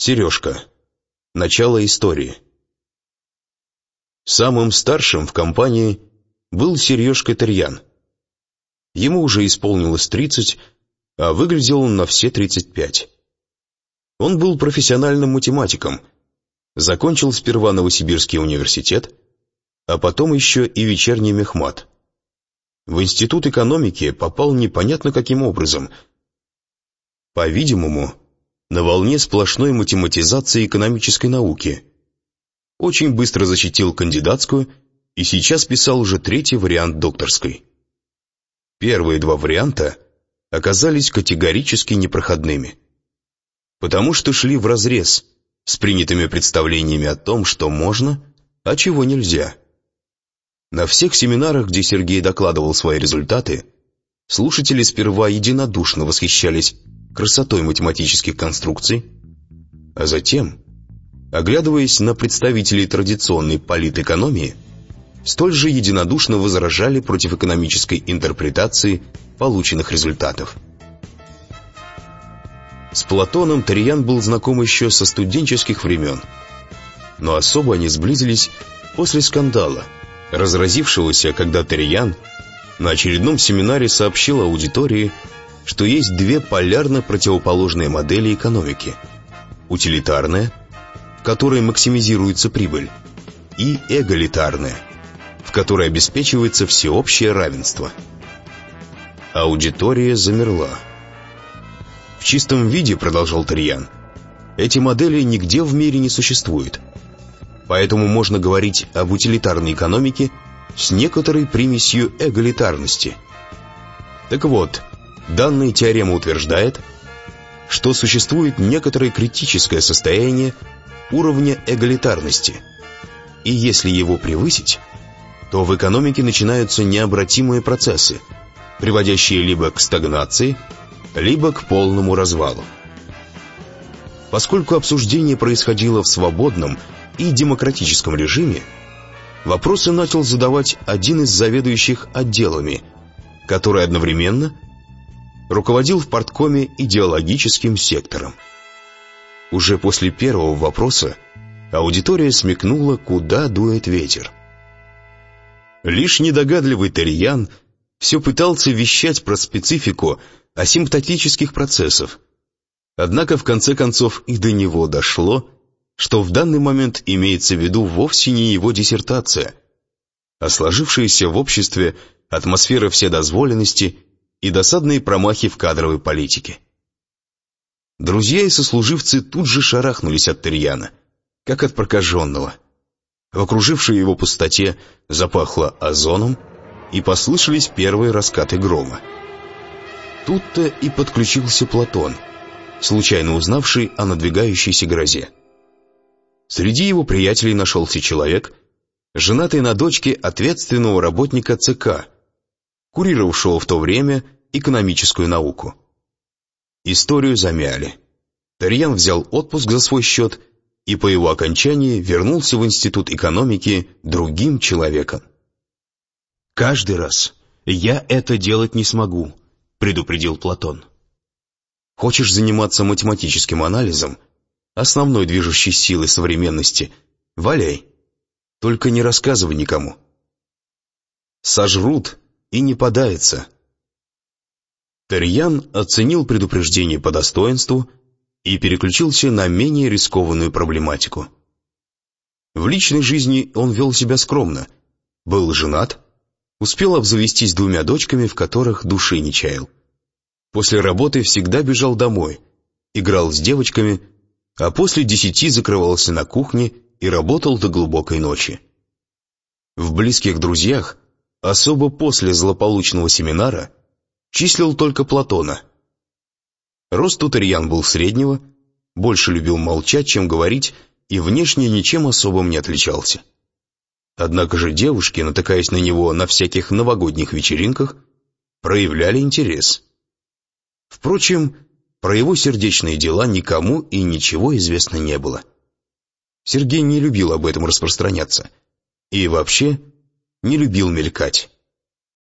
Сережка. Начало истории. Самым старшим в компании был Сережка Тарьян. Ему уже исполнилось 30, а выглядел он на все 35. Он был профессиональным математиком, закончил сперва Новосибирский университет, а потом еще и вечерний мехмат. В институт экономики попал непонятно каким образом. По-видимому, на волне сплошной математизации экономической науки. Очень быстро защитил кандидатскую и сейчас писал уже 3-й вариант докторской. Первые 2 варианта оказались категорически непроходными, потому что шли вразрез с принятыми представлениями о том, что можно, а чего нельзя. На всех семинарах, где Сергей докладывал свои результаты, слушатели сперва единодушно восхищались красотой математических конструкций, а затем, оглядываясь на представителей традиционной политэкономии, столь же единодушно возражали против экономической интерпретации полученных результатов. С Платоном Тарьян был знаком еще со студенческих времен, но особо они сблизились после скандала, разразившегося, когда Тарьян на очередном семинаре сообщил аудитории, что есть 2 полярно противоположные модели экономики: утилитарная, в которой максимизируется прибыль, и эгалитарная, в которой обеспечивается всеобщее равенство. Аудитория замерла. В чистом виде, продолжал Тарьян, эти модели нигде в мире не существуют. Поэтому можно говорить об утилитарной экономике с некоторой примесью эгалитарности. Так вот, данная теорема утверждает, что существует некоторое критическое состояние уровня эгалитарности, и если его превысить, то в экономике начинаются необратимые процессы, приводящие либо к стагнации, либо к полному развалу. Поскольку обсуждение происходило в свободном и демократическом режиме, вопросы начал задавать один из заведующих отделами, который одновременно руководил в парткоме идеологическим сектором. Уже после первого вопроса аудитория смекнула, куда дует ветер. Лишь недогадливый Тарьян все пытался вещать про специфику асимптотических процессов, однако в конце концов и до него дошло, что в данный момент имеется в виду вовсе не его диссертация, а сложившаяся в обществе атмосфера вседозволенности и досадные промахи в кадровой политике. Друзья и сослуживцы тут же шарахнулись от Тарьяна, как от прокаженного. В окружившей его пустоте запахло озоном, и послышались первые раскаты грома. Тут-то и подключился Платон, случайно узнавший о надвигающейся грозе. Среди его приятелей нашелся человек, женатый на дочке ответственного работника ЦК, курировавшего в то время экономическую науку. Историю замяли. Тарьян взял отпуск за свой счет и по его окончании вернулся в Институт экономики другим человеком. «Каждый раз я это делать не смогу», — предупредил Платон. «Хочешь заниматься математическим анализом, основной движущей силой современности, валяй, только не рассказывай никому. Сожрут и не подается». Тарьян оценил предупреждение по достоинству и переключился на менее рискованную проблематику. В личной жизни он вел себя скромно, был женат, успел обзавестись 2 дочками, в которых души не чаял. После работы всегда бежал домой, играл с девочками, а после 10 закрывался на кухне и работал до глубокой ночи. В близких друзьях, особо после злополучного семинара, числил только Платона. Рост у Тарьян был среднего, больше любил молчать, чем говорить, и внешне ничем особым не отличался. Однако же девушки, натыкаясь на него на всяких новогодних вечеринках, проявляли интерес. Впрочем, про его сердечные дела никому и ничего известно не было. Сергей не любил об этом распространяться и вообще не любил мелькать.